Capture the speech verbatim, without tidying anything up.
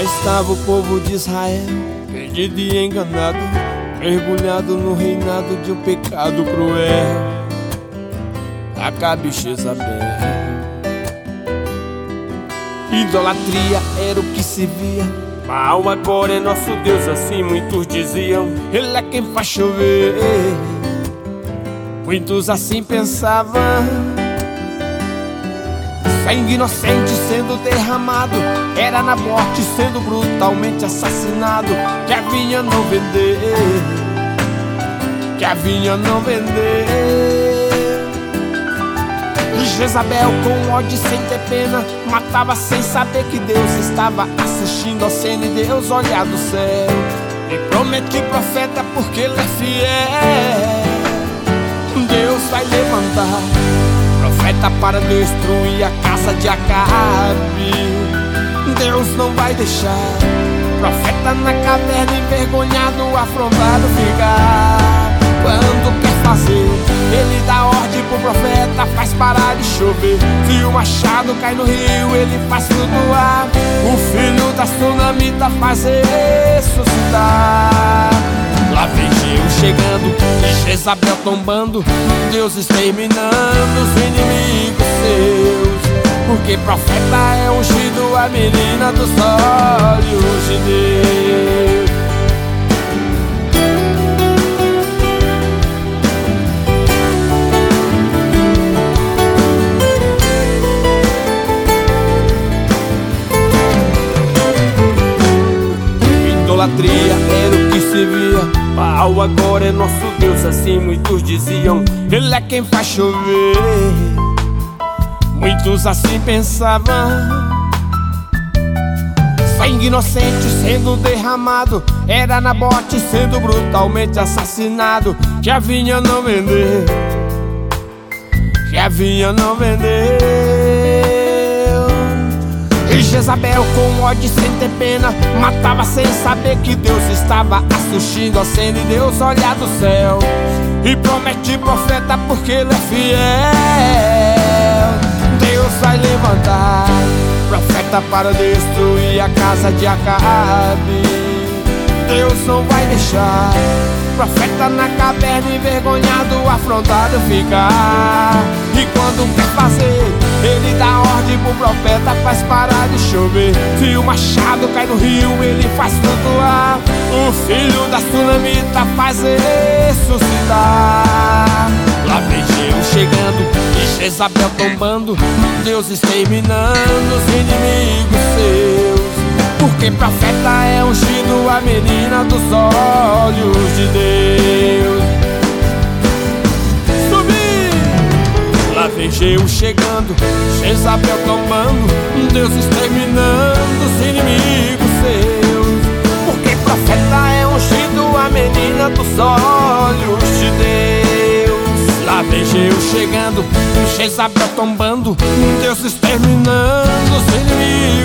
estava o povo de Israel, perdido e enganado, mergulhado no reinado de um pecado cruel. Acabe e Jezabel. Idolatria era o que se via, Baal agora é nosso Deus, assim muitos diziam. Ele é quem faz chover, muitos assim pensavam. Sangue inocente sendo derramado, era Nabote sendo brutalmente assassinado. Que a vinha não vender, que a vinha não vender. E Jezabel com ódio sem ter pena, matava sem saber que Deus estava assistindo a cena. E Deus olha do céu e promete profeta porque ele é fiel. Deus vai levantar profeta para destruir a casa de Acabe. Deus não vai deixar profeta na caverna envergonhado, afrontado ficar. Quando quer fazer, ele dá ordem pro profeta, faz parar de chover. Se o machado cai no rio, ele faz flutuar. O filho da tsunamita faz ressuscitar. Lá vem Jeú chegando e Jezabel tombando, Deus exterminando os inimigos seus. Porque profeta é ungido, a menina dos olhos de Deus. Idolatria era o que se via, Baal agora é nosso Deus, assim muitos diziam. Ele é quem faz chover, muitos assim pensavam. Sangue inocente sendo derramado, era Nabote sendo brutalmente assassinado. Que a vinha não vender, que a vinha não vendeu. E Jezabel com ódio sem ter pena, matava sem saber que Deus estava assistindo a cena. E Deus olha do céu e promete profeta porque ele é fiel. Deus vai levantar profeta para destruir a casa de Acabe. Deus não vai deixar profeta na caverna envergonhado, afrontado ficar. E quando quer fazer, ele dá ordem pro profeta, faz parar de chover. Se o machado cai no rio, ele faz flutuar. O filho da tsunamita faz ressuscitar. Lá vem Jeú chegando e Jezabel tombando, Deus exterminando os inimigos seus. Porque profeta é ungido, a menina dos olhos de Deus. Subi! Lá vem Jeú chegando, Jezabel tombando, Deus exterminando os inimigos seus. Porque profeta é ungido, a menina dos olhos de Deus. Lá vem Jeú chegando, Jezabel tombando, Deus exterminando os inimigos.